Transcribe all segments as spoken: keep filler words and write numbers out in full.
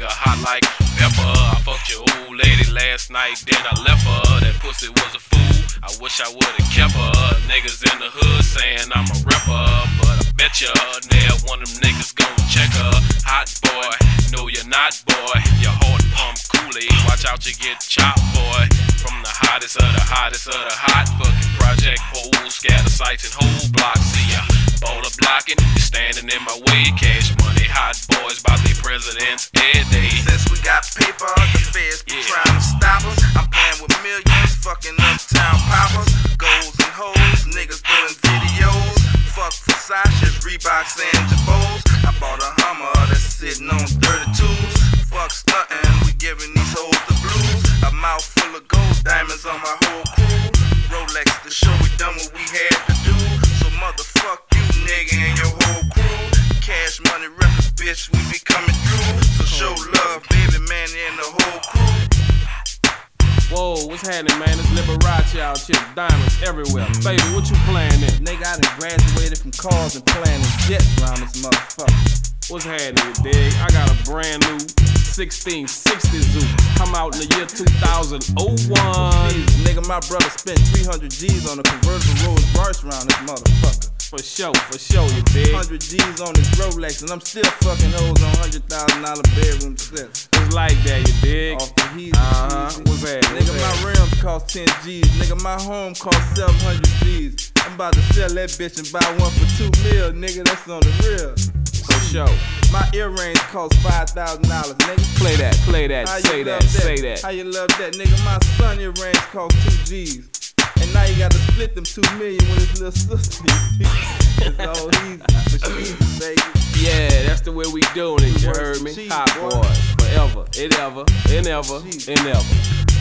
nigga hot like pepper. I fucked your old lady last night, then I left her. That pussy was a fool, I wish I would've kept her. Niggas in the hood saying I'm a rapper, but I bet ya now one of them niggas gon' check her. Hot boy, no you're not, boy. Your heart pump Kool-Aid, watch out you get chopped, boy. From the hottest of the hottest of the hot fucking project holes, scatter sites and whole blocks. See ya, baller blocking, you standing in my way. Cash money, hot boys, bout they presidents every day. Since we got paper, the feds be yeah. trying to stop us. I'm playing with millions, fucking uptown poppers. Goals and hoes, niggas doing videos. Fuck Versace's, Reeboks and Jabos. I bought a Hummer that's sitting on thirty-twos. Fuck stuntin', we giving these hoes the blues. A mouth full of gold diamonds on my whole crew. Rolex to show we done what we had to do. So motherfuck you nigga and your whole crew. Cash money records, bitch, we be coming through. So show love, baby man, and the whole crew. Whoa, what's happening, man? It's Liberace out here, diamonds everywhere. Baby, what you playing in? Nigga, I done graduated from cars and playing in jets around this motherfucker. What's happening, you dig? I got a brand new sixteen sixty Zoo. Come out in the year two thousand one. Jeez, nigga, my brother spent three hundred G's on a convertible Rolls Royce around this motherfucker. For sure, for sure, you dig? one hundred G's on this Rolex, and I'm still fucking hoes on one hundred thousand dollar bedroom sets. It's like that, you dig? Off the heat. Uh-huh. What's that? Nigga, my rims cost ten G's. Nigga, my home cost seven hundred G's. I'm about to sell that bitch and buy one for two mil, nigga. That's on the real. For sure. My earrings cost five thousand dollars, nigga. Play that, play that, How say that, that, say that. How you love that, nigga? My son earrings cost two G's. And now you gotta split them two million with his little sister. It's all easy, but she's baby. Yeah, that's the way we doing it, you heard me? Cheese, Hot boy. boys, forever, and ever, and ever, Cheese. and ever.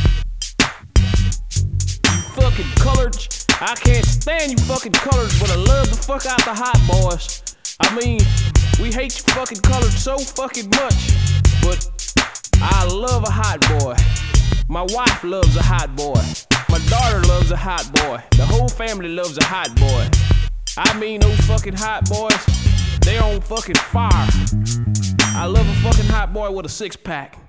You fucking colored, I can't stand you fucking colored, but I love the fuck out the hot boys. I mean, we hate you fucking colored so fucking much, but I love a hot boy. My wife loves a hot boy. My daughter loves a hot boy. The whole family loves a hot boy. I mean, those fucking hot boys, they on fucking fire. I love a fucking hot boy with a six pack.